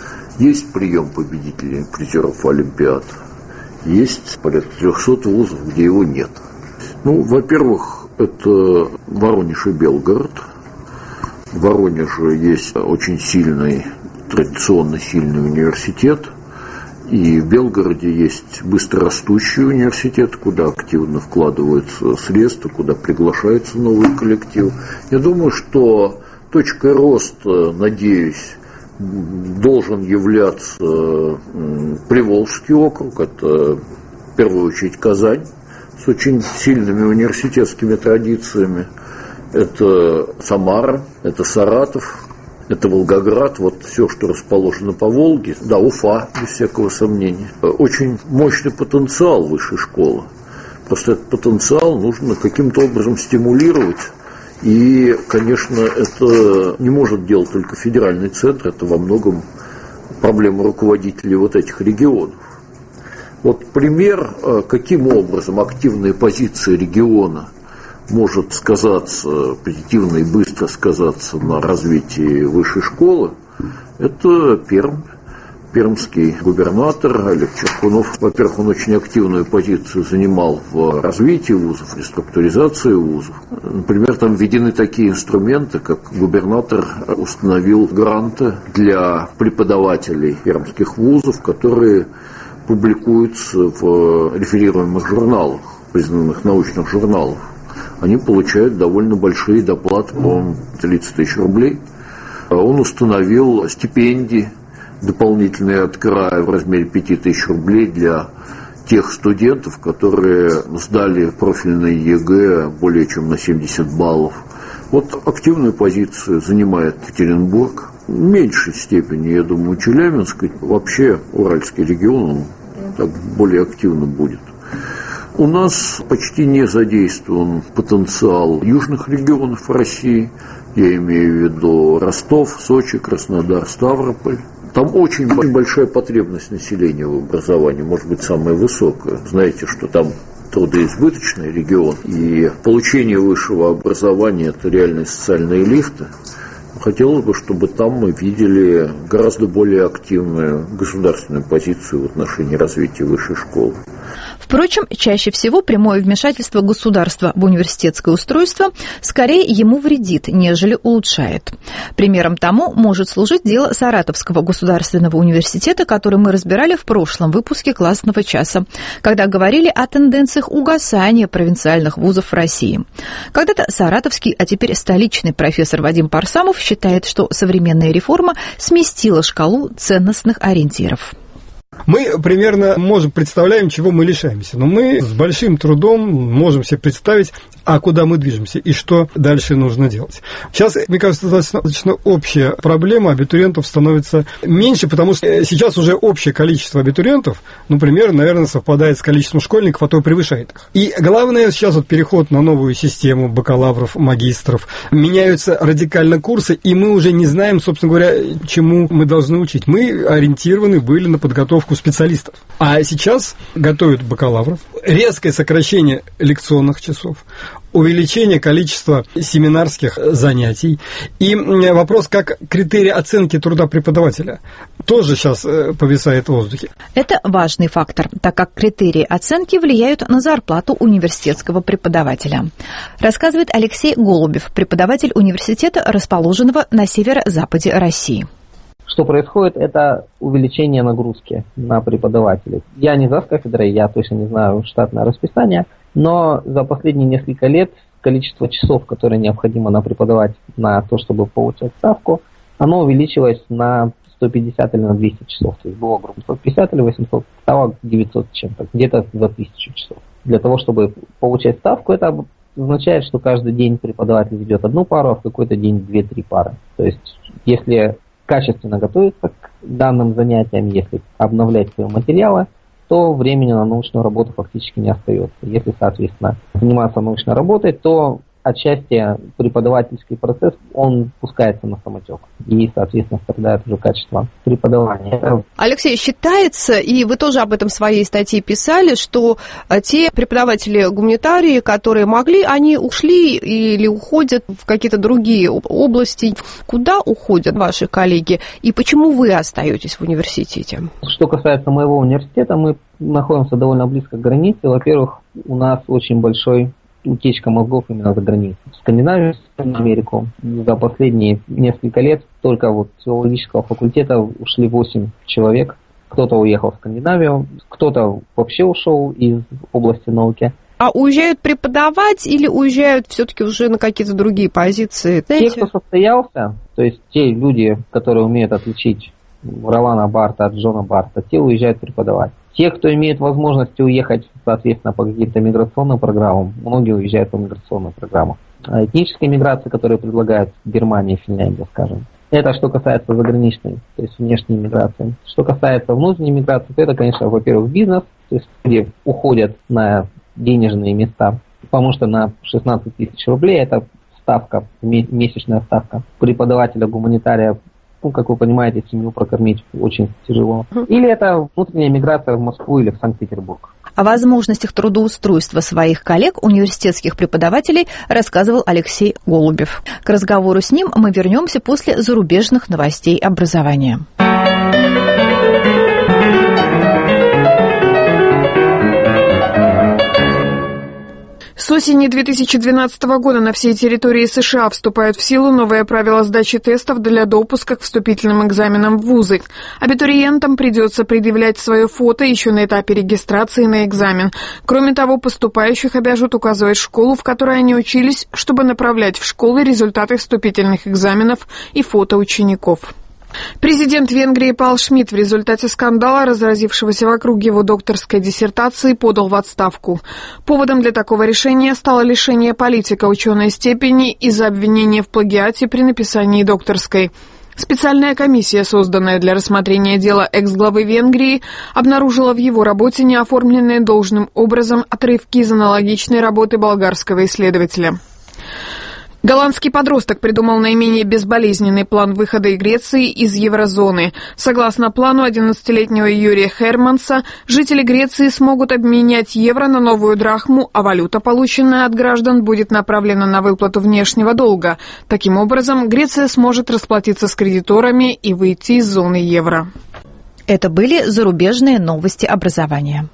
есть прием победителей, призеров Олимпиад, есть порядка 300 вузов, где его нет. Во-первых, это Воронеж и Белгород. В Воронеже есть очень сильный, традиционно сильный университет. И в Белгороде есть быстрорастущий университет, куда активно вкладываются средства, куда приглашаются новые коллективы. Я думаю, что точкой роста, надеюсь, должен являться Приволжский округ, это в первую очередь Казань, с очень сильными университетскими традициями. Это Самара, это Саратов, это Волгоград, вот все, что расположено по Волге. Да, Уфа, без всякого сомнения. Очень мощный потенциал высшей школы. Просто этот потенциал нужно каким-то образом стимулировать. И, конечно, это не может делать только федеральный центр, это во многом проблема руководителей вот этих регионов. Вот пример, каким образом активная позиция региона может сказаться, позитивно и быстро сказаться на развитии высшей школы, это Пермь. Пермский губернатор Олег Черкунов, во-первых, он очень активную позицию занимал в развитии вузов, реструктуризации вузов. Например, там введены такие инструменты, как губернатор установил гранты для преподавателей пермских вузов, которые публикуются в реферируемых журналах, признанных научных журналах. Они получают довольно большие доплаты, по-моему, 30 тысяч рублей. Он установил стипендии дополнительные от края в размере 5000 рублей для тех студентов, которые сдали профильный ЕГЭ более чем на 70 баллов. Вот активную позицию занимает Екатеринбург. В меньшей степени, я думаю, Челябинск. Вообще Уральский регион он так более активно будет. У нас почти не задействован потенциал южных регионов России. Я имею в виду Ростов, Сочи, Краснодар, Ставрополь. Там очень большая потребность населения в образовании, может быть, самая высокая. Знаете, что там трудоизбыточный регион, и получение высшего образования – это реальные социальные лифты. Хотелось бы, чтобы там мы видели гораздо более активную государственную позицию в отношении развития высшей школы. Впрочем, чаще всего прямое вмешательство государства в университетское устройство скорее ему вредит, нежели улучшает. Примером тому может служить дело Саратовского государственного университета, который мы разбирали в прошлом выпуске «Классного часа», когда говорили о тенденциях угасания провинциальных вузов в России. Когда-то саратовский, а теперь столичный профессор Вадим Парсамов считает, что современная реформа сместила шкалу ценностных ориентиров. Мы примерно представляем, чего мы лишаемся, но мы с большим трудом можем себе представить, а куда мы движемся и что дальше нужно делать. Сейчас, мне кажется, достаточно общая проблема абитуриентов становится меньше, потому что сейчас уже общее количество абитуриентов, примерно, наверное, совпадает с количеством школьников, а то и превышает их. И главное сейчас переход на новую систему бакалавров, магистров. Меняются радикально курсы, и мы уже не знаем, собственно говоря, чему мы должны учить. Мы ориентированы были на подготовку специалистов. А сейчас готовят бакалавров. Резкое сокращение лекционных часов, увеличение количества семинарских занятий. И вопрос, как критерий оценки труда преподавателя, тоже сейчас повисает в воздухе. Это важный фактор, так как критерии оценки влияют на зарплату университетского преподавателя. Рассказывает Алексей Голубев, преподаватель университета, расположенного на северо-западе России. Что происходит, это увеличение нагрузки на преподавателей. Я не завкафедрой, я точно не знаю штатное расписание, но за последние несколько лет количество часов, которые необходимо на преподавать на то, чтобы получать ставку, оно увеличилось на 150 или на 200 часов. То есть было, грубо, 150 или 800, стало 900 чем-то, где-то за 1000 часов. Для того, чтобы получать ставку, это означает, что каждый день преподаватель ведет одну пару, а в какой-то день 2-3 пары. То есть, если качественно готовиться к данным занятиям, если обновлять свои материалы, то времени на научную работу фактически не остается. Если, соответственно, заниматься научной работой, то отчасти преподавательский процесс, он пускается на самотек. И, соответственно, страдает уже качество преподавания. Алексей, считается, и вы тоже об этом в своей статье писали, что те преподаватели-гуманитарии, которые могли, они ушли или уходят в какие-то другие области. Куда уходят ваши коллеги и почему вы остаетесь в университете? Что касается моего университета, мы находимся довольно близко к границе. Во-первых, у нас очень большой утечка мозгов именно за границу. В Скандинавию, в Америку. За последние несколько лет только с филологического факультета ушли 8 человек. Кто-то уехал в Скандинавию, кто-то вообще ушел из области науки. А уезжают преподавать или уезжают все-таки уже на какие-то другие позиции? Те, кто состоялся, то есть те люди, которые умеют отличить Ролана Барта от Джона Барта, те уезжают преподавать. Те, кто имеет возможность уехать, соответственно, по каким-то миграционным программам, многие уезжают по миграционным программам. Этническая миграция, которую предлагает Германия и Финляндия, скажем. Это что касается заграничной, то есть внешней миграции. Что касается внутренней миграции, то это, конечно, во-первых, бизнес, то есть люди уходят на денежные места, потому что на 16 тысяч рублей это ставка, месячная ставка преподавателя-гуманитария. Ну, как вы понимаете, семью прокормить очень тяжело. Или это внутренняя миграция в Москву или в Санкт-Петербург. О возможностях трудоустройства своих коллег, университетских преподавателей, рассказывал Алексей Голубев. К разговору с ним мы вернемся после зарубежных новостей образования. С осени 2012 года на всей территории США вступают в силу новые правила сдачи тестов для допуска к вступительным экзаменам в вузы. Абитуриентам придется предъявлять свое фото еще на этапе регистрации на экзамен. Кроме того, поступающих обяжут указывать школу, в которой они учились, чтобы направлять в школы результаты вступительных экзаменов и фото учеников. Президент Венгрии Паул Шмидт в результате скандала, разразившегося вокруг его докторской диссертации, подал в отставку. Поводом для такого решения стало лишение политика ученой степени из-за обвинения в плагиате при написании докторской. Специальная комиссия, созданная для рассмотрения дела экс-главы Венгрии, обнаружила в его работе неоформленные должным образом отрывки из аналогичной работы болгарского исследователя. Голландский подросток придумал наименее безболезненный план выхода Греции из еврозоны. Согласно плану 11-летнего Юрия Херманса, жители Греции смогут обменять евро на новую драхму, а валюта, полученная от граждан, будет направлена на выплату внешнего долга. Таким образом, Греция сможет расплатиться с кредиторами и выйти из зоны евро. Это были зарубежные новости образования.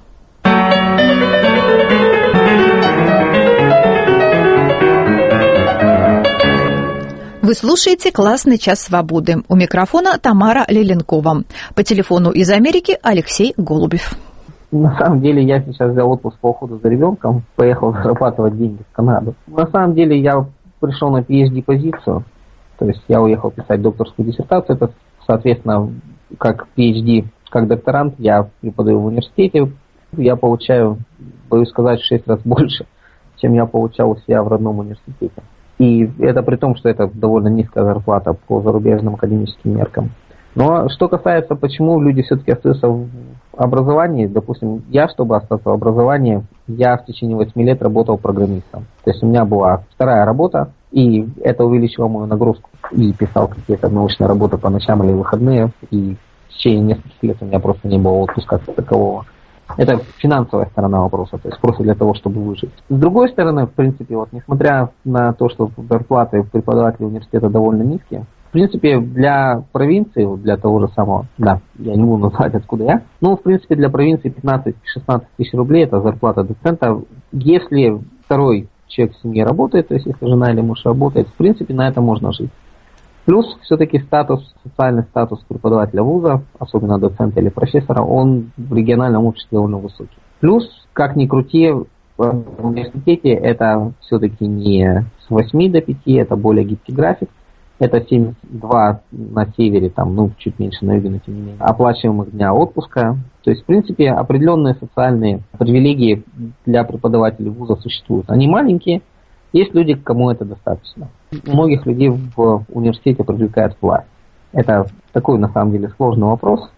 Вы слушаете «Классный час свободы». У микрофона Тамара Леленкова. По телефону из Америки Алексей Голубев. На самом деле я сейчас взял отпуск по уходу за ребенком, поехал зарабатывать деньги в Канаду. На самом деле я пришел на PhD-позицию, то есть я уехал писать докторскую диссертацию. Это, соответственно, как PhD, как докторант, я преподаю в университете. Я получаю, боюсь сказать, в 6 раз больше, чем я получал у себя в родном университете. И это при том, что это довольно низкая зарплата по зарубежным академическим меркам. Но что касается, почему люди все-таки остаются в образовании, допустим, я, чтобы остаться в образовании, я в течение 8 лет работал программистом. То есть у меня была вторая работа, и это увеличило мою нагрузку. И писал какие-то научные работы по ночам или выходные, и в течение нескольких лет у меня просто не было отпуска как такового. Это финансовая сторона вопроса, то есть просто для того, чтобы выжить. С другой стороны, в принципе, вот несмотря на то, что зарплаты преподавателей университета довольно низкие, в принципе, для провинции, для того же самого, да, я не буду называть, откуда я, но, в принципе, для провинции 15-16 тысяч рублей это зарплата доцента. Если второй человек в семье работает, то есть если жена или муж работает, в принципе, на это можно жить. Плюс все-таки социальный статус преподавателя вуза, особенно доцента или профессора, он в региональном обществе довольно высокий. Плюс, как ни крути, в университете это все-таки не с 8 до 5, это более гибкий график. Это 7-2 на севере, там, чуть меньше на юге, но тем не менее. Оплачиваемых дня отпуска. То есть, в принципе, определенные социальные привилегии для преподавателей вуза существуют. Они маленькие. Есть люди, кому это достаточно. Многих людей в университете привлекает власть. Это такой, на самом деле, сложный вопрос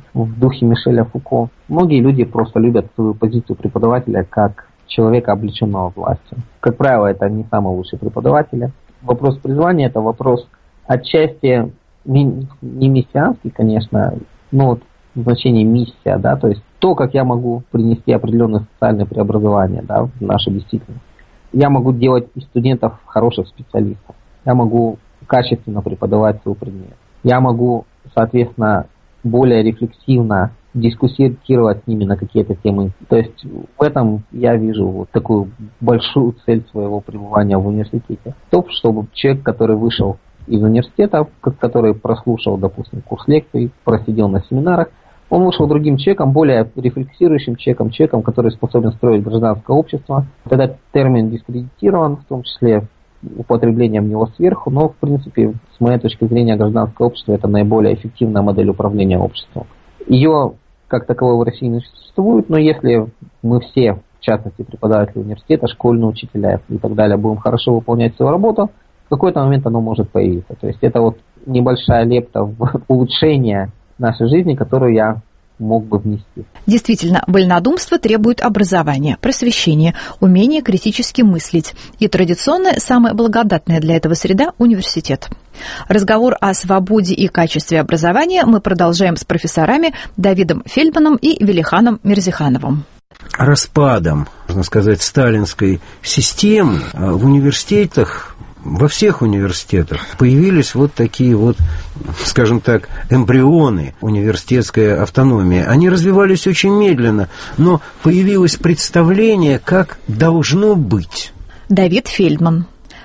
в духе Мишеля Фуко. Многие люди просто любят свою позицию преподавателя как человека, облеченного властью. Как правило, это не самые лучшие преподаватели. Вопрос призвания – это вопрос отчасти не мессианский, конечно, но вот в значении миссия, да, то есть то, как я могу принести определенное социальное преобразование, да, в нашу действительность. Я могу делать из студентов хороших специалистов. Я могу качественно преподавать свой предмет. Я могу, соответственно, более рефлексивно дискуссировать с ними на какие-то темы. То есть в этом я вижу вот такую большую цель своего пребывания в университете. То, чтобы человек, который вышел из университета, который прослушал, допустим, курс лекций, просидел на семинарах, Он вышел другим человеком, более рефлексирующим человеком, который способен строить гражданское общество. Этот термин дискредитирован, в том числе употреблением него сверху, но, в принципе, с моей точки зрения, гражданское общество – это наиболее эффективная модель управления обществом. Ее, как таковой, в России не существует, но если мы все, в частности, преподаватели университета, школьные учителя и так далее, будем хорошо выполнять свою работу, в какой-то момент оно может появиться. То есть это вот небольшая лепта в улучшение нашей жизни, которую я мог бы внести. Действительно, вольнодумство требует образования, просвещения, умения критически мыслить. И традиционно самая благодатная для этого среда – университет. Разговор о свободе и качестве образования мы продолжаем с профессорами Давидом Фельдманом и Велиханом Мирзихановым. Распадом, можно сказать, сталинской системы в университетах, во всех университетах появились вот такие вот, скажем так, эмбрионы университетской автономии. Они развивались очень медленно, но появилось представление, как должно быть. Давид Фельдман.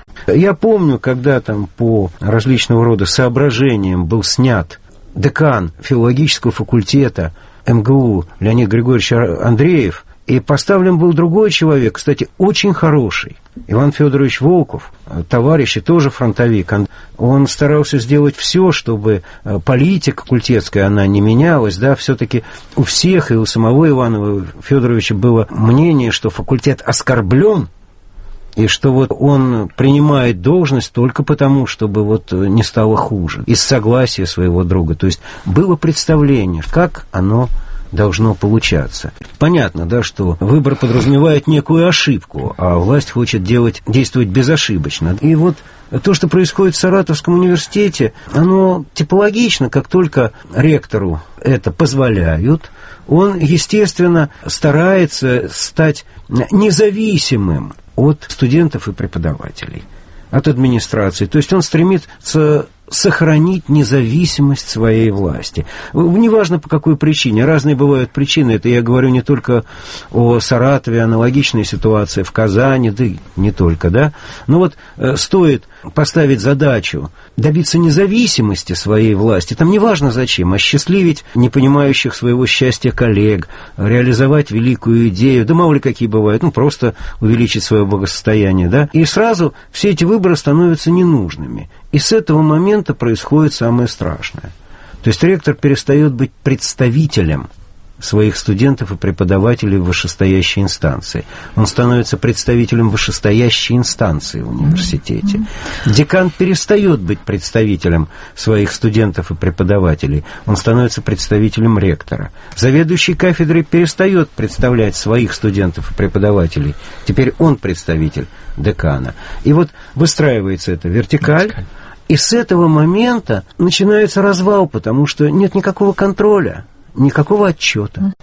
Я помню, когда там по различного рода соображениям был снят декан филологического факультета МГУ Леонид Григорьевич Андреев, и поставлен был другой человек, кстати, очень хороший, Иван Федорович Волков, товарищ и тоже фронтовик. Он старался сделать все, чтобы политика факультетская, она не менялась, да, все-таки у всех, и у самого Ивана Федоровича было мнение, что факультет оскорблен, и что вот он принимает должность только потому, чтобы вот не стало хуже, из согласия своего друга. То есть было представление, как оно должно получаться. Понятно, да, что выбор подразумевает некую ошибку, а власть хочет действовать безошибочно. И вот то, что происходит в Саратовском университете, оно типологично, как только ректору это позволяют, он, естественно, старается стать независимым от студентов и преподавателей, от администрации. То есть он стремится сохранить независимость своей власти. Неважно по какой причине. Разные бывают причины. Это я говорю не только о Саратове, аналогичная ситуация в Казани, да и не только, да. Но вот стоит поставить задачу добиться независимости своей власти, там неважно зачем, осчастливить непонимающих своего счастья коллег, реализовать великую идею, да мало ли какие бывают, просто увеличить свое благосостояние, да, и сразу все эти выборы становятся ненужными. И с этого момента происходит самое страшное. То есть ректор перестает быть представителем своих студентов и преподавателей в вышестоящей инстанции. Он становится представителем вышестоящей инстанции в университете. Декан перестает быть представителем своих студентов и преподавателей. Он становится представителем ректора. Заведующий кафедрой перестает представлять своих студентов и преподавателей. Теперь он представитель декана. И вот выстраивается эта вертикаль. И с этого момента начинается развал, потому что нет никакого контроля, никакого отчета.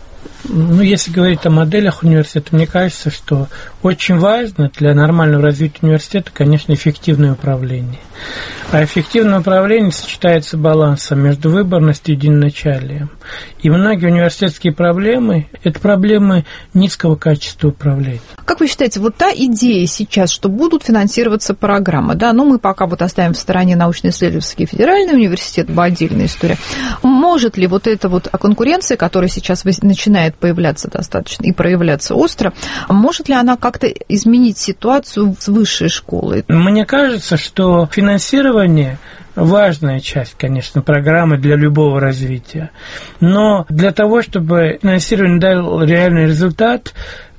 Если говорить о моделях университета, мне кажется, что очень важно для нормального развития университета, конечно, эффективное управление. А эффективное управление сочетается балансом между выборностью и единоначалием. И многие университетские проблемы – это проблемы низкого качества управления. Как вы считаете, вот та идея сейчас, что будут финансироваться программы, да, мы пока вот оставим в стороне научно-исследовательский федеральный университет, отдельная история, может ли вот эта вот конкуренция, которая сейчас начинает появляться достаточно и проявляться остро, может ли она как-то изменить ситуацию с высшей школой? Мне кажется, что финансирование важная часть, конечно, программы для любого развития. Но для того, чтобы финансирование дало реальный результат,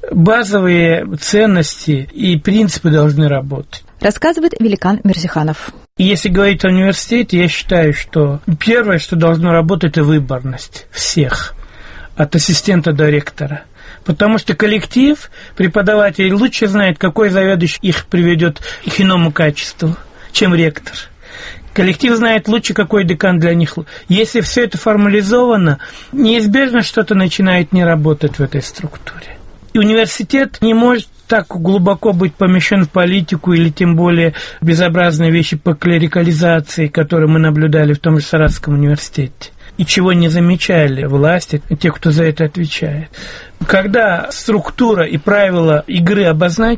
базовые ценности и принципы должны работать. Рассказывает Великан Мирзиханов. Если говорить о университете, я считаю, что первое, что должно работать, это выборность всех, от ассистента до ректора. Потому что коллектив преподавателей лучше знает, какой заведующий их приведет к иному качеству, чем ректор. Коллектив знает лучше, какой декан для них. Если все это формализовано, неизбежно что-то начинает не работать в этой структуре. И университет не может так глубоко быть помещен в политику или тем более безобразные вещи по клерикализации, которые мы наблюдали в том же Саратовском университете. И чего не замечали власти, те, кто за это отвечает. Когда структура и правила игры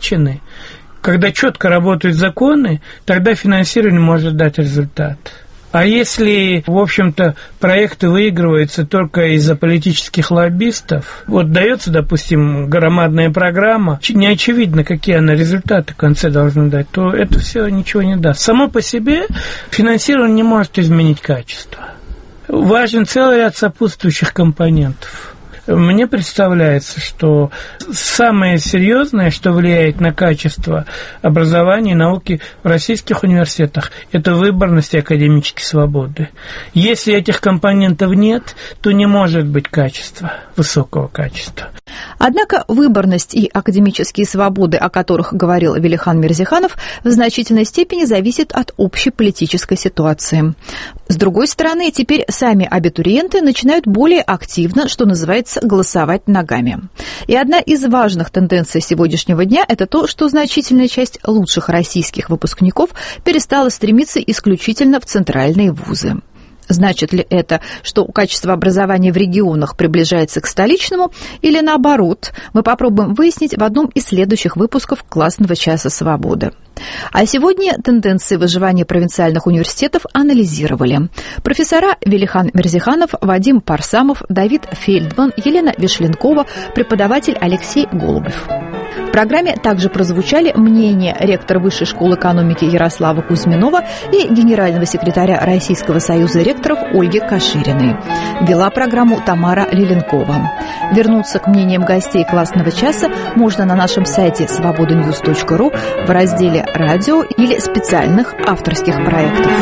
обозначены, когда четко работают законы, тогда финансирование может дать результат. А если, в общем-то, проекты выигрываются только из-за политических лоббистов, вот дается, допустим, громадная программа, не очевидно, какие она результаты в конце должна дать, то это все ничего не даст. Само по себе финансирование не может изменить качество. Важен целый ряд сопутствующих компонентов. Мне представляется, что самое серьезное, что влияет на качество образования и науки в российских университетах, это выборность и академические свободы. Если этих компонентов нет, то не может быть качества, высокого качества. Однако выборность и академические свободы, о которых говорил Велихан Мирзиханов, в значительной степени зависят от общей политической ситуации. С другой стороны, теперь сами абитуриенты начинают более активно, что называется, голосовать ногами. И одна из важных тенденций сегодняшнего дня – это то, что значительная часть лучших российских выпускников перестала стремиться исключительно в центральные вузы. Значит ли это, что качество образования в регионах приближается к столичному, или наоборот? Мы попробуем выяснить в одном из следующих выпусков «Классного часа свободы». А сегодня тенденции выживания провинциальных университетов анализировали профессора Велихан Мирзиханов, Вадим Парсамов, Давид Фельдман, Елена Вишленкова, преподаватель Алексей Голубев. В программе также прозвучали мнения ректора Высшей школы экономики Ярослава Кузьминова и генерального секретаря Российского союза ректоров Ольги Кашириной. Вела программу Тамара Лиленкова. Вернуться к мнениям гостей «Классного часа» можно на нашем сайте svobodanews.ru в разделе «Радио» или специальных авторских проектов.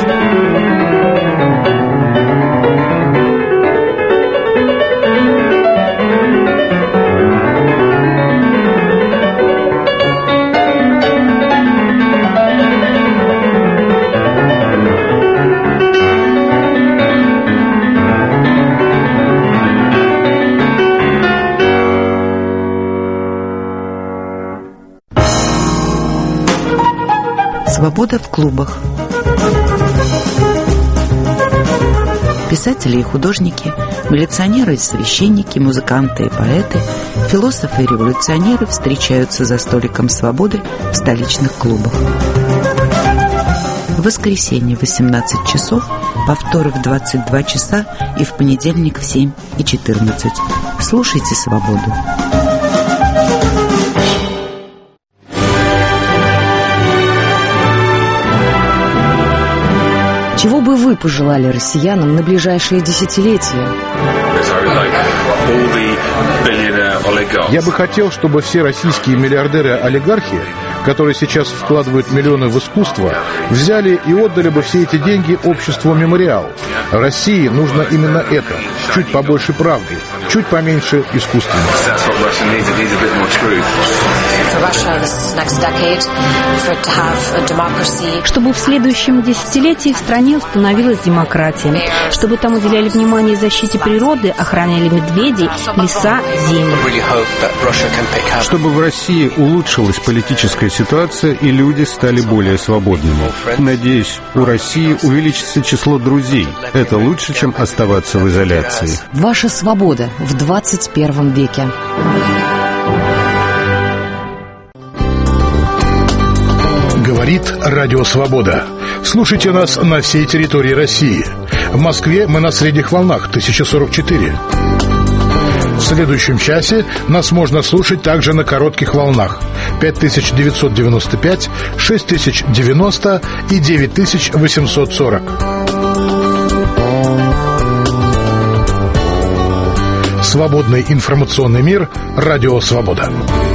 Свобода в клубах. Писатели и художники, милиционеры и священники, музыканты и поэты, философы и революционеры встречаются за столиком свободы в столичных клубах. В воскресенье в 18 часов, повторы в 22 часа и в понедельник в 7 и 14. Слушайте «Свободу». Чего бы вы пожелали россиянам на ближайшие десятилетия? Я бы хотел, чтобы все российские миллиардеры-олигархи, которые сейчас вкладывают миллионы в искусство, взяли и отдали бы все эти деньги обществу «Мемориал». России нужно именно это. Чуть побольше правды, чуть поменьше искусственности. Чтобы в следующем десятилетии в стране установилась демократия, чтобы там уделяли внимание защите природы, охраняли медведей, леса, земли. Чтобы в России улучшилась политическая ситуация и люди стали более свободными. Надеюсь, у России увеличится число друзей. Это лучше, чем оставаться в изоляции. Ваша свобода в 21 веке. Говорит Радио Свобода. Слушайте нас на всей территории России. В Москве мы на средних волнах 1044. В следующем часе нас можно слушать также на коротких волнах 5995, 6090 и 9840. Свободный информационный мир. Радио Свобода.